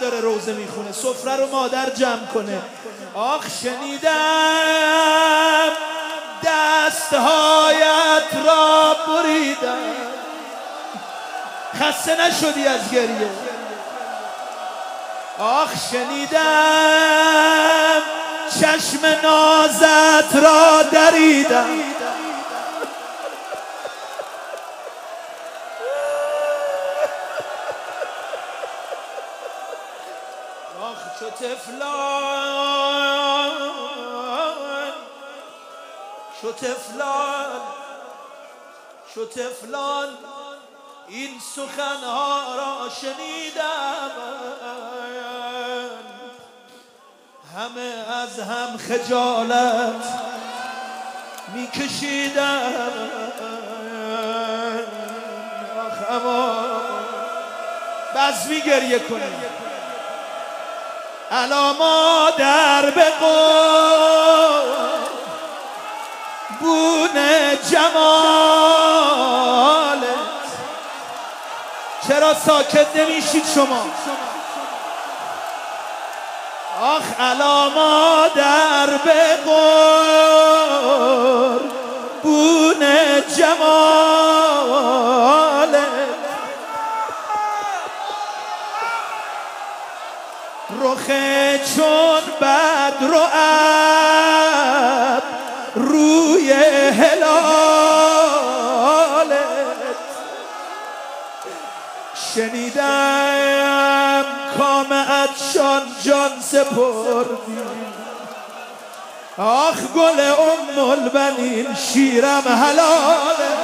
داره روزه میخونه، سفره رو مادر جمع کنه. آخ شنیدم دستهایت را بریدم. خسته نشدی از گریه؟ آخ شنیدم چشم نازت را دریدم. آخ چو تفلان این سخنها را شنیدم، همه از هم خجالت میکشیدم. آخ اما بزمی گریه کنیم. الا مادر به قربون جمالت. چرا ساکت نمیشید شما؟ آخ الا مادر به قربون جمالت. رخ چون بدر و ابر روی هلالت. شنیدم کامه‌اتشان جان سپردی. آخ گل ام البنین شیرم حلاله.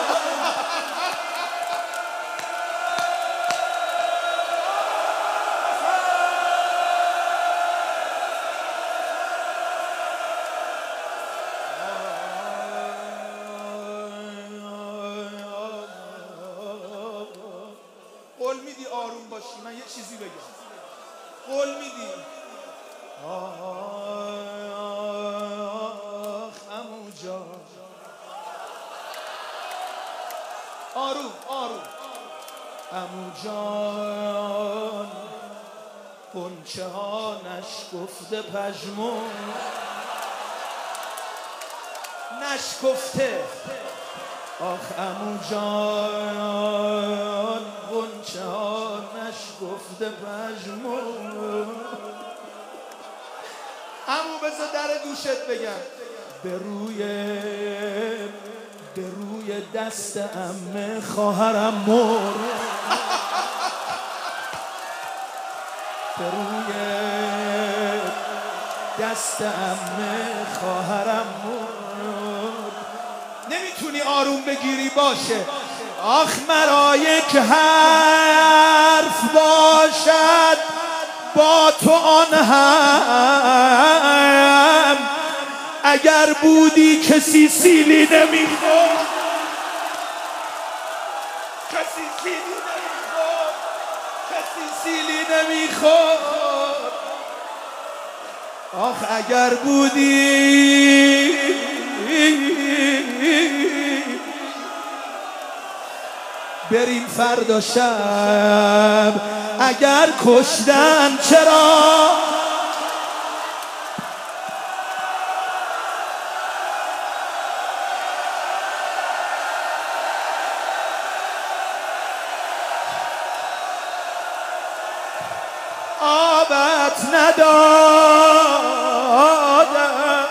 قول میدی آروم باشی؟ من یه چیزی بگم. قول میدی؟ آخ عمو جان. آروم عمو جان. غنچه ها نشکفته پژمرد، نشکفته. آخ عمو جان غنچه ها نشکفته پژمرد. عمو بذار در گوشت بگم. به روی دست عمه خواهرم مرد. به روی دست عمه خواهرم مرد. نمیتونی آروم بگیری؟ باشه. آخ مرا یک حرف باشد با تو آن هم. اگر بودی کسی سیلی نمیخورد، کسی سیلی نمیخورد. آخ اگر بودی بریم فردا شب. اگر کشتن چرا؟ آبت ندادم.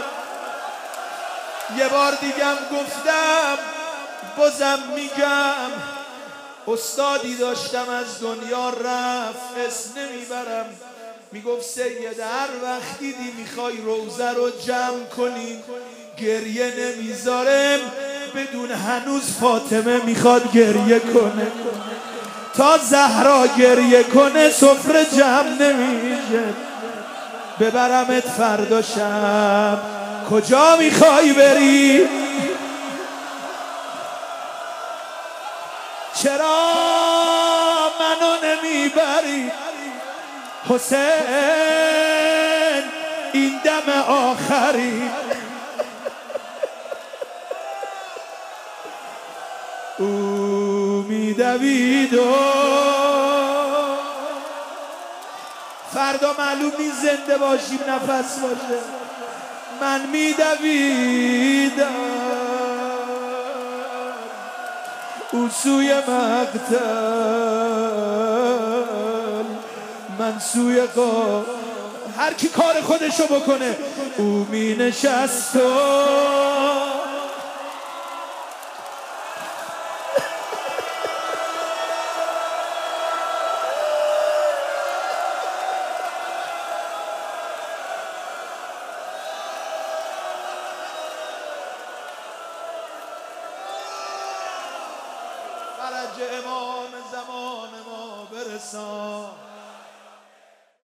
یه بار دیگم گفتم بازم میگم. استادی داشتم از دنیا رفت، اسم نمیبرم. میگفت سید هر وقت دیدی میخوای روزه رو جمع کنی گریه نمیذارم بدون هنوز فاطمه میخواد گریه کنه. تا زهرا گریه کنه سفره جمع نمیشه. ببرمت فردا شب. کجا میخوای بری؟ چرا منو نمیبری حسین؟ این دم آخری او میدوید و فردا معلوم نیست زنده باشیم نفس باشه. من میدویدم او سوی مقتل، من سوی قاتل. هر کی کار خودشو بکنه او می نشست و فرج امام زمان ما برسان.